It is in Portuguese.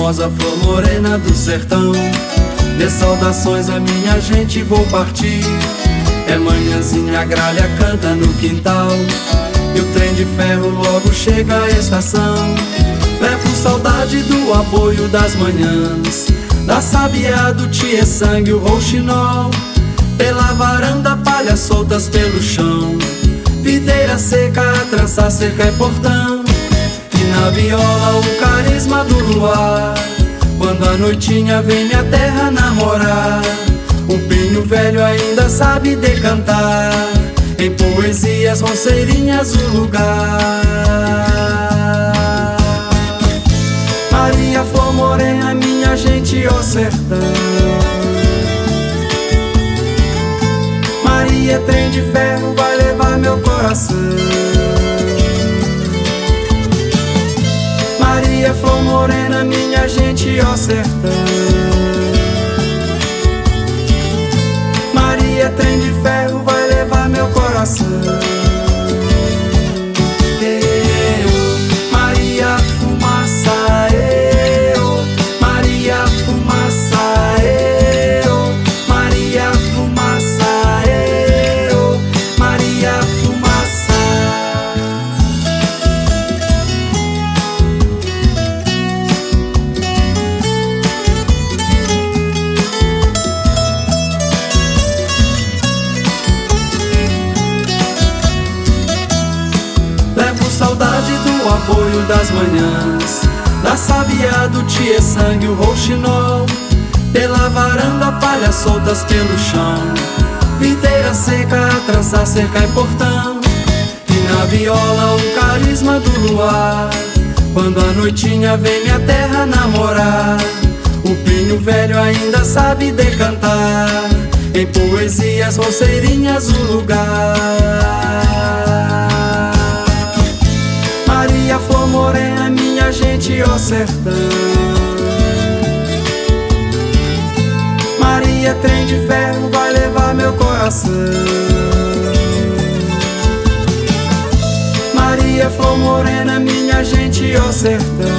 formosa flor morena do sertão. Dê saudações a minha gente, vou partir. É manhãzinha, a gralha canta no quintal, e o trem de ferro logo chega à estação. Levo saudade do aboio das manhãs, da sabiá, do tiê-sangue, o rouxinol. Pela varanda, palhas soltas pelo chão, videira seca, a trança, cerca e portão. E na viola o carisma do luar, quando a noitinha vem minha terra namorar. Um pinho velho ainda sabe decantar, em poesias roceirinhas o lugar. Maria, flor morena, minha gente, ó sertão. Maria, trem de ferro, vai levar meu coração. Maria, flor morena, minha gente, ó sertão. Maria, trem de ferro, vai levar meu coração. Maria, fumaça, Maria, fumaça, Maria, fumaça, Maria, fumaça. Levo saudade do aboio das manhãs, da sabiá, do tiê-sangue, o rouxinol. Pela varanda, palhas soltas pelo chão, videira seca, a trança, cerca e portão. E na viola o carisma do luar, quando a noitinha vem minha terra namorar. O pinho velho ainda sabe decantar, em poesias roceirinhas o lugar. Maria, flor morena, minha gente, ó sertão. Maria, trem de ferro, vai levar meu coração. Maria, flor morena, minha gente, ó sertão.